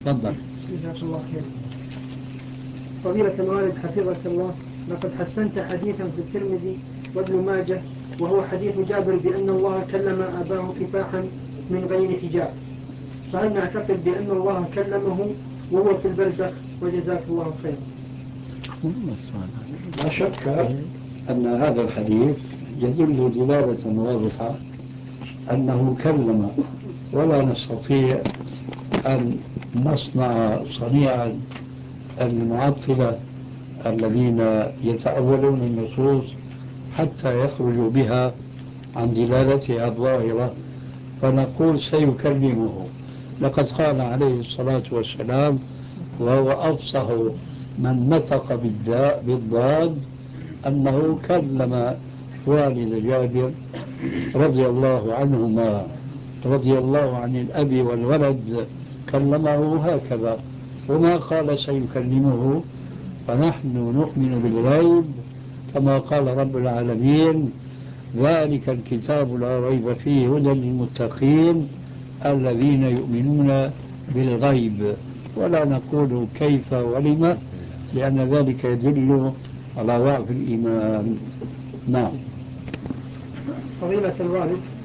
تفضل. جزاك الله خير. فضيلة الوالد حفظك الله، لقد حسنت حديثا في الترمذي وابن ماجه، وهو حديث جابر بأن الله كلم أباه كفاحا من غير حجاب، فهل نعتقد بأن الله كلمه وهو في البرزخ؟ وجزاك الله خير. لا شك أن هذا الحديث يدل دلالة واضحة أنه كلم، ولا نستطيع أن نصنع صنيعا المعطلة الذين يتأولون النصوص حتى يخرجوا بها عن دلالتها الظاهرة، فنقول سيكلمه. لقد قال عليه الصلاة والسلام وهو أفصح من نطق بالضاد أنه كلم والد جابر رضي الله عنهما، رضي الله عن الأب والولد، كلمه هكذا، وما قال سيكلمه. فنحن نؤمن بالغيب كما قال رب العالمين: ذلك الكتاب لا ريب فيه هدى للمتقين الذين يؤمنون بالغيب. ولا نقول كيف ولم، لأن ذلك يدل على ضعف الإيمان. نعم. فضيلة الوالد،